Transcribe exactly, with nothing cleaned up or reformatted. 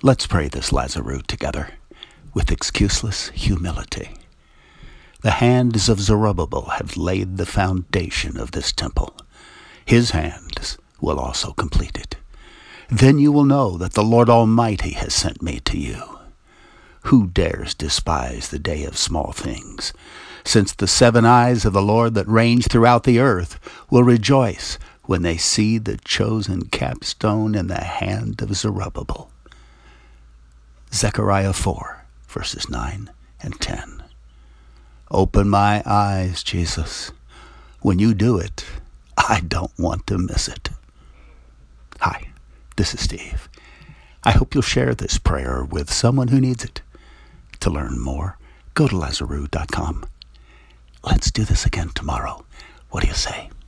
Let's pray this Lazarus together with excuseless humility. The hands of Zerubbabel have laid the foundation of this temple. His hands will also complete it. Then you will know that the Lord Almighty has sent me to you. Who dares despise the day of small things? Since the seven eyes of the Lord that range throughout the earth will rejoice when they see the chosen capstone in the hand of Zerubbabel. Zechariah four, verses nine and ten. Open my eyes, Jesus. When you do it, I don't want to miss it. Hi, this is Steve. I hope you'll share this prayer with someone who needs it. To learn more, go to Lazarus dot com. Let's do this again tomorrow. What do you say?